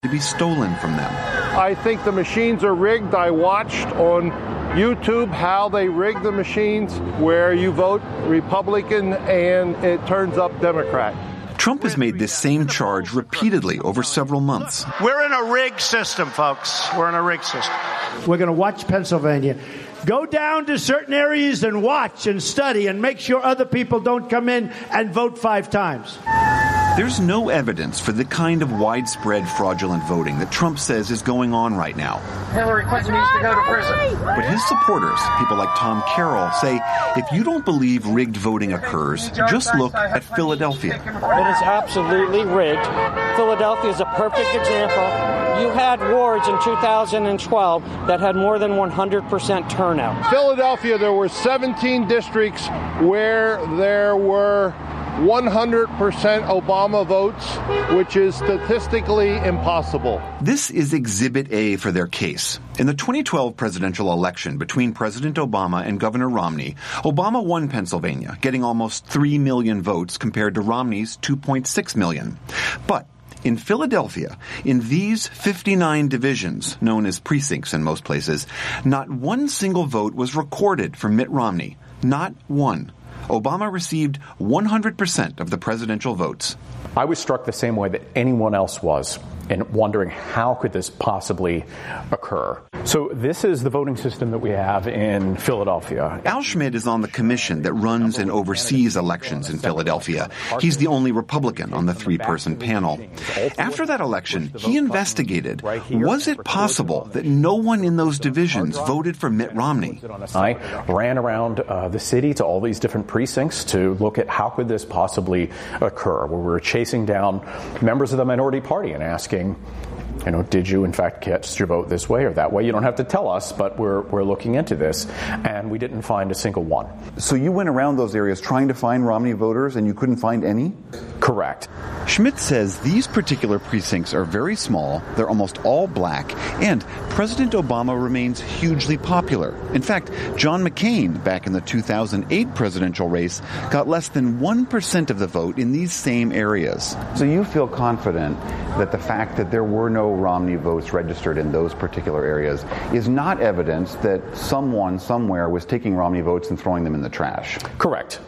to be stolen from them. I think the machines are rigged. I watched on YouTube how they rig the machines where you vote Republican and it turns up Democrat. Trump has made this same charge repeatedly over several months. We're in a rigged system, folks. We're in a rigged system. We're going to watch Pennsylvania. Go down to certain areas and watch and study and make sure other people don't come in and vote 5 times. There's no evidence for the kind of widespread fraudulent voting that Trump says is going on right now. Hillary Clinton needs to go to prison. But his supporters, people like Tom Carroll, say if you don't believe rigged voting occurs, just look at Philadelphia. It is absolutely rigged. Philadelphia is a perfect example. You had wards in 2012 that had more than 100% turnout. Philadelphia, there were 17 districts where there were 100% Obama votes, which is statistically impossible. This is Exhibit A for their case. In the 2012 presidential election between President Obama and Governor Romney, Obama won Pennsylvania, getting almost 3 million votes compared to Romney's 2.6 million. But in Philadelphia, in these 59 divisions, known as precincts in most places, not one single vote was recorded for Mitt Romney. Not one. Obama received 100% of the presidential votes. I was struck the same way that anyone else was in wondering how could this possibly occur. So this is the voting system that we have in Philadelphia. Al Schmidt is on the commission that runs and oversees elections in Philadelphia. He's the only Republican on the 3-person panel. After that election, he investigated, was it possible that no one in those divisions voted for Mitt Romney? I ran around the city to all these different precincts to look at how could this possibly occur, where we were chasing down members of the minority party and asking, did you in fact cast your vote this way or that way? You don't have to tell us, but we're looking into this. And we didn't find a single one. So you went around those areas trying to find Romney voters and you couldn't find any? Correct. Schmidt says these particular precincts are very small, they're almost all black, and President Obama remains hugely popular. In fact, John McCain, back in the 2008 presidential race, got less than 1% of the vote in these same areas. So you feel confident that the fact that there were no Romney votes registered in those particular areas is not evidence that someone somewhere was taking Romney votes and throwing them in the trash? Correct.